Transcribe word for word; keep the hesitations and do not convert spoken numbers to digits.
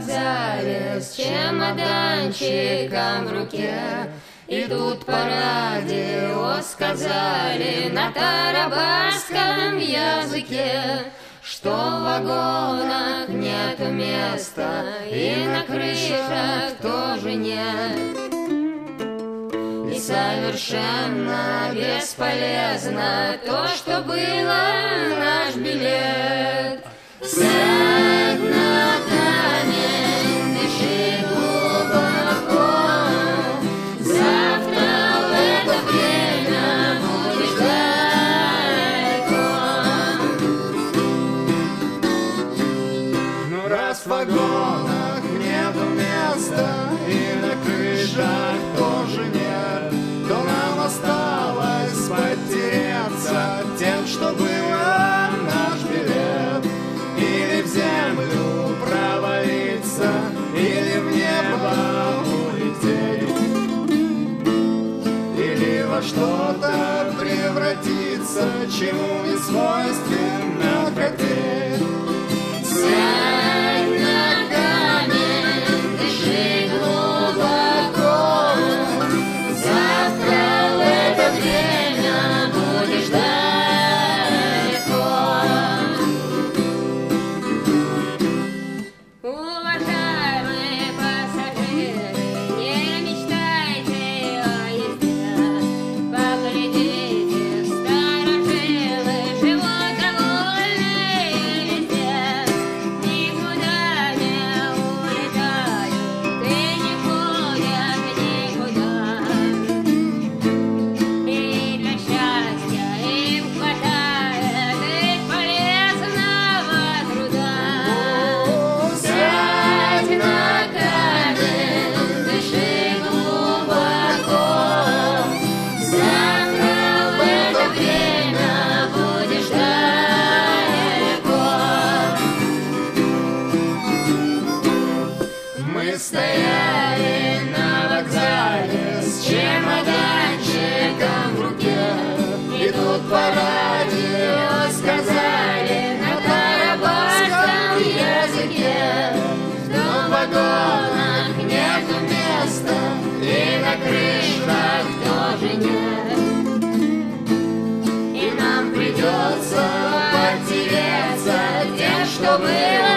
вокзале с чемоданчиком в руке. И тут по радио сказали на тарабарском языке, что в вагонах нету места и на крышах тоже нет. И совершенно бесполезно то, что было наш билет. Сядь на камень, дыши глубоко, завтра в это время будешь далеко. Ну раз в вагонах нету места и на крышах тоже нет, то нам осталось потереться тем, что было наш билет. Или в землю провалиться, или в небо улететь, или во что-то превратиться, чему не свойственно хотеть. Сядь на камень, дыши глубоко, завтра в это время будешь далеко. Уважаемые пассажиры, не мечтайте о езде, поглядите, старожилы живут довольные везде, никуда не улетают и не ходят никуда. И для счастья им хватает их полезного труда. Сядь на камень, дыши глубоко, завтра в это время будешь далеко. Мы стояли на вокзале с чемоданчиком в руке, и тут по радио сказали на тарабарском языке, что в вагонах нету места и на крышах тоже нет. И нам придется потереться тем, что было